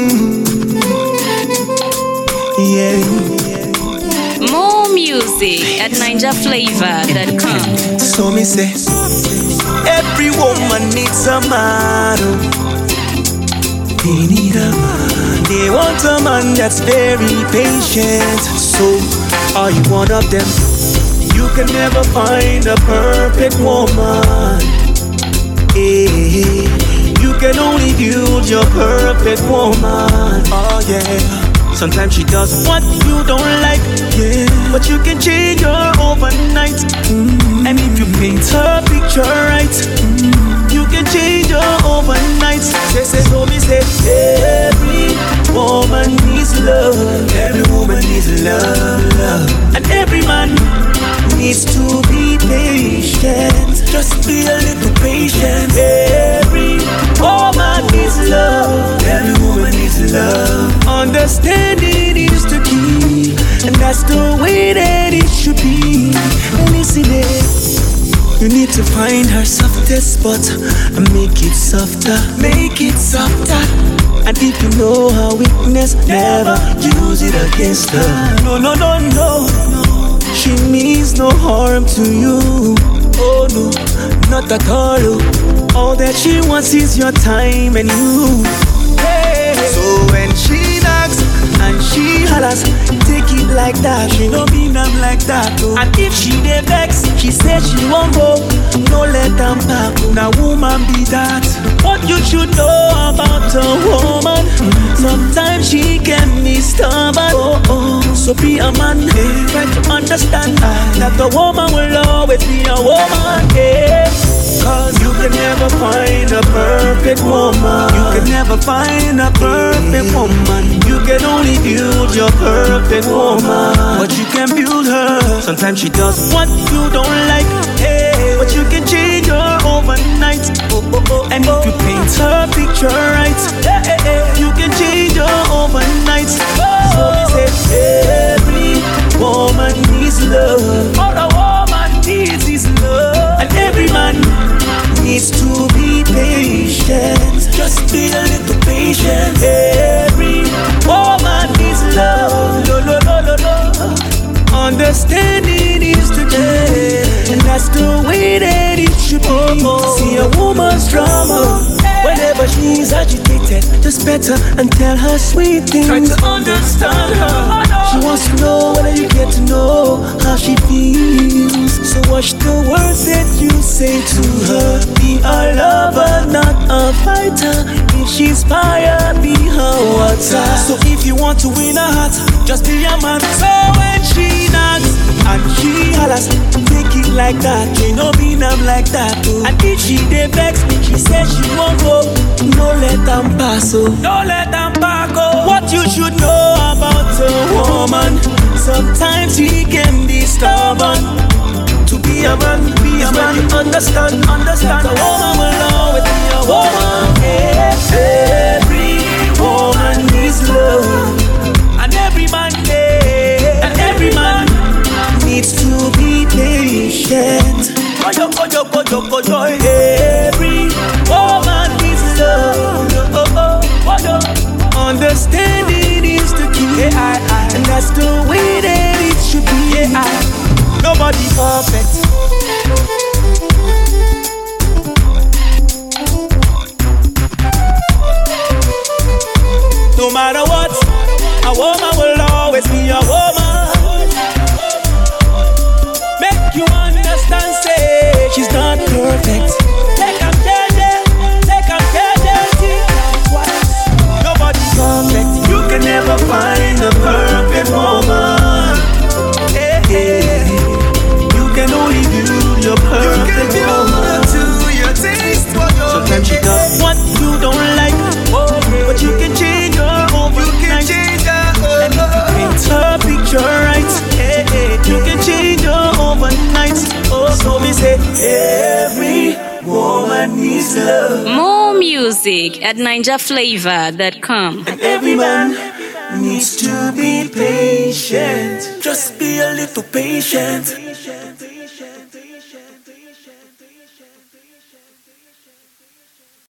Yeah. More music at NinjaFlavor.com. So me say, every woman needs a man. They need a man. They want a man that's very patient. So, are you one of them? You can never find a perfect woman. Hey, you can only build your perfect woman. Oh yeah. Sometimes she does what you don't like, yeah, but you can change her overnight. And if you paint her picture right, you can change her overnight. So me say, every woman needs love. Every woman needs love. And every man needs to be patient. Just be a little patient. Every woman needs love. Every woman needs love. Understanding is the key, and that's the way that it should be. Listen, you need to find her softest spot and make it softer. Make it softer. And if you know her weakness, never use it against her. No. She means no harm to you. Oh no, not at all. All that she wants is your time and you. Hey. So when she knocks and she hollers, take it like that. She no mean I'm like that. Oh. And if she dey vex, she says she won't go. No let them back. Now woman be that. What you should know about a woman, sometimes she can be stubborn. So be a man, try to understand that a woman will always be a woman. Cause you can never find a perfect woman. You can never find a perfect woman. You can only build your perfect woman, but you can build her. Sometimes she does what you don't like, but you can change her overnight. And if you paint her picture right, you can change her overnight. So we say every woman needs love. All a woman needs is love. And every man needs to be patient. Just be a little patient. Every woman needs love. No. Understanding is the key, and that's the way that it should be. See a woman's drama whenever she's agitated, just better and tell her sweet things. Try to understand her. She wants to know whether you get to know how she feels. So watch the words that you say to her. Be a lover, not a fighter. If she's fire, be her water. So if you want to win her heart, just be a man. So when she knocks and she hollers, take it like that. You know me, I'm like that. And if she dey vex, she says she won't go. No let them pass. No let them back. What you should know about a woman, sometimes she can be stubborn. To be a man, be a man. You understand that a woman will always be a woman. Every woman needs love, and every man needs to be patient. Every woman needs love. Understanding is the key, and that's the way that it should be. Nobody perfect. No matter what, a woman will always be a woman. Make you understand, say she's not perfect. Nobody's perfect. You can never find a perfect woman. You can only build your perfect woman to your taste. Sometimes she does what you don't like, but you can change her overnight. And if you paint her picture right, you can change her overnight. So we say every woman needs love. More music at NinjaFlavor.com. And every man needs to be patient. Just be a little patient.